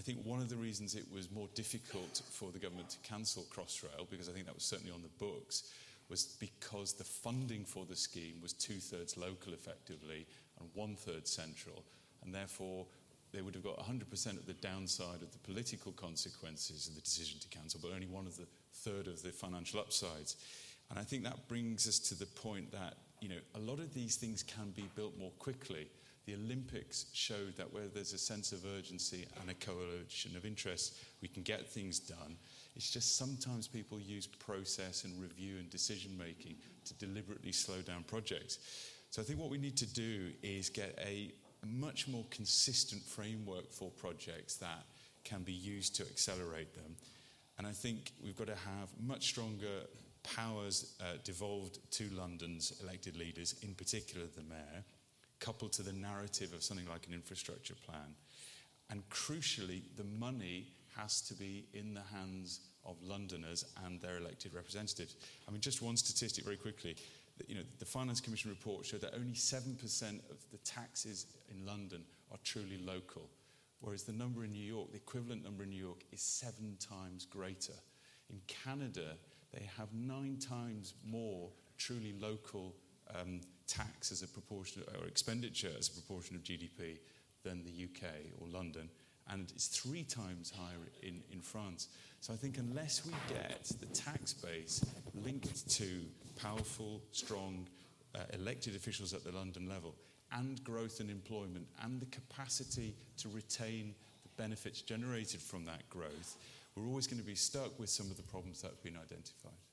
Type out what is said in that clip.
think one of the reasons it was more difficult for the government to cancel Crossrail, because I think that was certainly on the books, was because the funding for the scheme was 2/3 local effectively and 1/3 central, and therefore they would have got 100% of the downside of the political consequences of the decision to cancel, but only one of the third of the financial upsides. And I think that brings us to the point that, a lot of these things can be built more quickly. The Olympics showed that where there's a sense of urgency and a coalition of interest, we can get things done. It's just sometimes people use process and review and decision-making to deliberately slow down projects. So I think what we need to do is get a much more consistent framework for projects that can be used to accelerate them. And I think we've got to have much stronger powers devolved to London's elected leaders, in particular the mayor, coupled to the narrative of something like an infrastructure plan. And crucially, the money has to be in the hands of Londoners and their elected representatives. I mean, just one statistic very quickly. The Finance Commission report showed that only 7% of the taxes in London are truly local, whereas the number in New York, the equivalent number in New York, is 7 times greater. In Canada, they have 9 times more truly local tax as a proportion, or expenditure as a proportion of GDP than the UK or London, and it's 3 times higher in France. So I think unless we get the tax base linked to powerful, strong elected officials at the London level, and growth and employment, and the capacity to retain the benefits generated from that growth, we're always going to be stuck with some of the problems that have been identified.